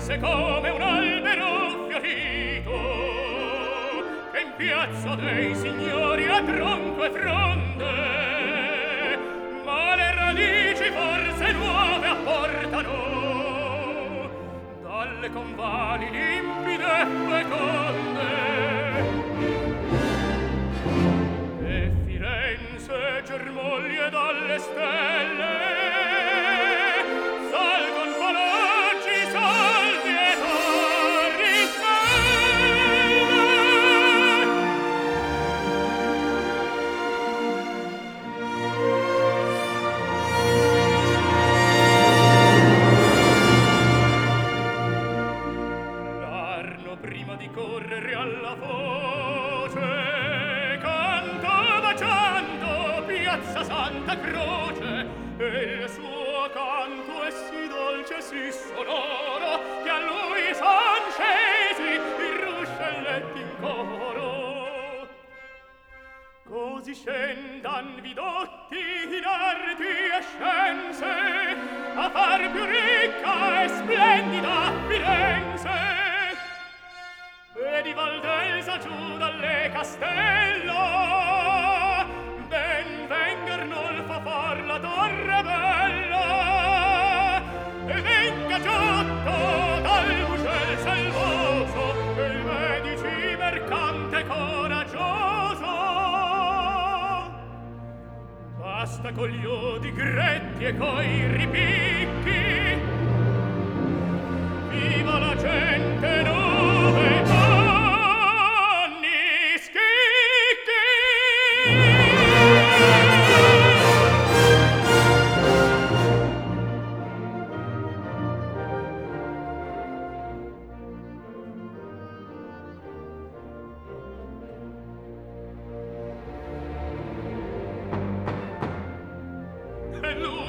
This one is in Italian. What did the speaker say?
forse come un albero fiorito che in piazza dei signori ha tronco e fronde, ma le radici forse nuove apportano dalle convali limpide e feconde. E Firenze germoglie dalle stelle, salgon palaggi saldi e torri belle. L'Arno prima di correre alla voce canta baciando Piazza Santa Croce, e il suo canto è sì dolce e sì sonoro che a lui son scesi i ruscelletti in coro. Così scendan vidotti in arti e scienze a far più ricca e splendida Firenze, e di Valdelsa giù dalle Castello ben venga Arnolfo far la torre bella, e venga Giotto dal Buscel selvoso e il Medici mercante coraggioso. Basta con gli odi gretti e coi ripicchi, viva la gente nuove anni schicchi. E lui